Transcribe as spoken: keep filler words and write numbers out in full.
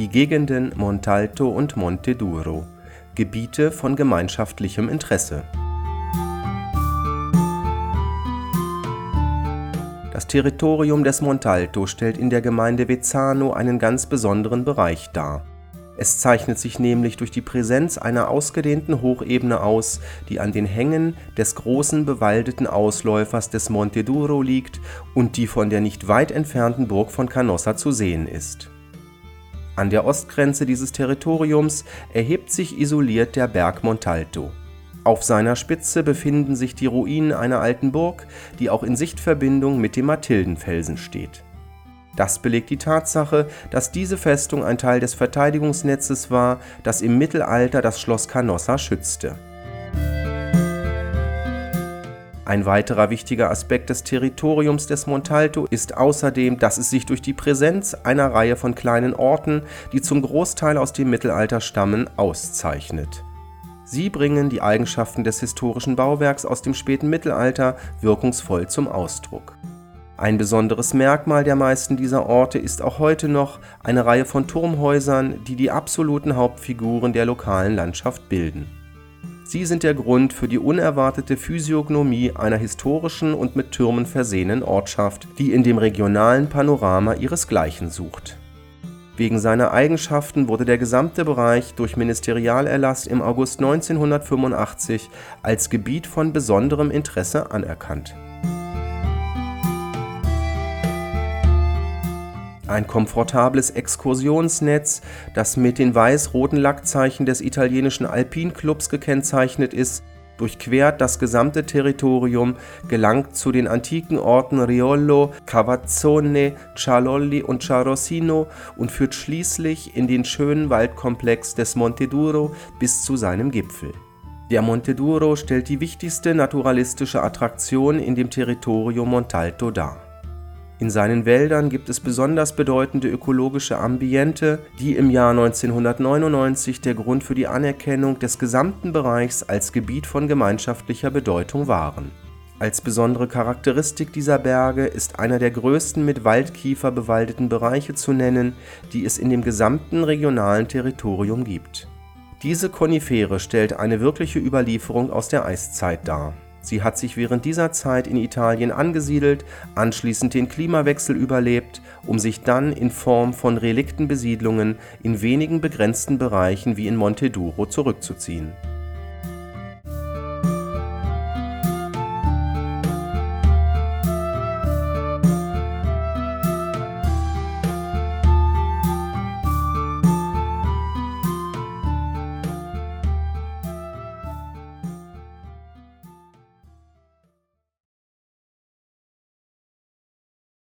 die Gegenden Montalto und Monte Duro, Gebiete von gemeinschaftlichem Interesse. Das Territorium des Montalto stellt in der Gemeinde Vezzano einen ganz besonderen Bereich dar. Es zeichnet sich nämlich durch die Präsenz einer ausgedehnten Hochebene aus, die an den Hängen des großen bewaldeten Ausläufers des Monte Duro liegt und die von der nicht weit entfernten Burg von Canossa zu sehen ist. An der Ostgrenze dieses Territoriums erhebt sich isoliert der Berg Montalto. Auf seiner Spitze befinden sich die Ruinen einer alten Burg, die auch in Sichtverbindung mit dem Mathildenfelsen steht. Das belegt die Tatsache, dass diese Festung ein Teil des Verteidigungsnetzes war, das im Mittelalter das Schloss Canossa schützte. Ein weiterer wichtiger Aspekt des Territoriums des Montalto ist außerdem, dass es sich durch die Präsenz einer Reihe von kleinen Orten, die zum Großteil aus dem Mittelalter stammen, auszeichnet. Sie bringen die Eigenschaften des historischen Bauwerks aus dem späten Mittelalter wirkungsvoll zum Ausdruck. Ein besonderes Merkmal der meisten dieser Orte ist auch heute noch eine Reihe von Turmhäusern, die die absoluten Hauptfiguren der lokalen Landschaft bilden. Sie sind der Grund für die unerwartete Physiognomie einer historischen und mit Türmen versehenen Ortschaft, die in dem regionalen Panorama ihresgleichen sucht. Wegen seiner Eigenschaften wurde der gesamte Bereich durch Ministerialerlass im August neunzehnhundertfünfundachtzig als Gebiet von besonderem Interesse anerkannt. Ein komfortables Exkursionsnetz, das mit den weiß-roten Lackzeichen des italienischen Alpinclubs gekennzeichnet ist, durchquert das gesamte Territorium, gelangt zu den antiken Orten Riolo, Cavazzone, Cialolli und Ciarosino und führt schließlich in den schönen Waldkomplex des Monte Duro bis zu seinem Gipfel. Der Monte Duro stellt die wichtigste naturalistische Attraktion in dem Territorium Montalto dar. In seinen Wäldern gibt es besonders bedeutende ökologische Ambiente, die im Jahr neunzehnhundertneunundneunzig der Grund für die Anerkennung des gesamten Bereichs als Gebiet von gemeinschaftlicher Bedeutung waren. Als besondere Charakteristik dieser Berge ist einer der größten mit Waldkiefer bewaldeten Bereiche zu nennen, die es in dem gesamten regionalen Territorium gibt. Diese Konifere stellt eine wirkliche Überlieferung aus der Eiszeit dar. Sie hat sich während dieser Zeit in Italien angesiedelt, anschließend den Klimawechsel überlebt, um sich dann in Form von Reliktenbesiedlungen in wenigen begrenzten Bereichen wie in Monte Duro zurückzuziehen.